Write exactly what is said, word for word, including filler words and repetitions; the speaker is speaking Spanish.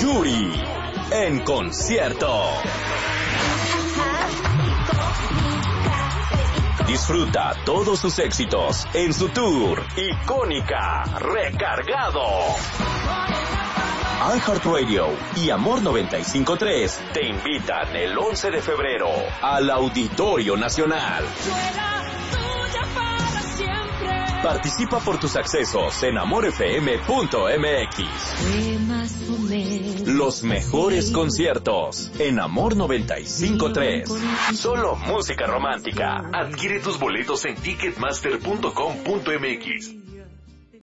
Yuri en concierto. Disfruta todos sus éxitos en su tour Icónica Recargado. iHeartRadio y Amor noventa y cinco punto tres te invitan el once de febrero al Auditorio Nacional. Participa por tus accesos en amor f m punto m x. Los mejores conciertos en Amor noventa y cinco punto tres. Solo música romántica. Adquiere tus boletos en ticketmaster punto com punto m x.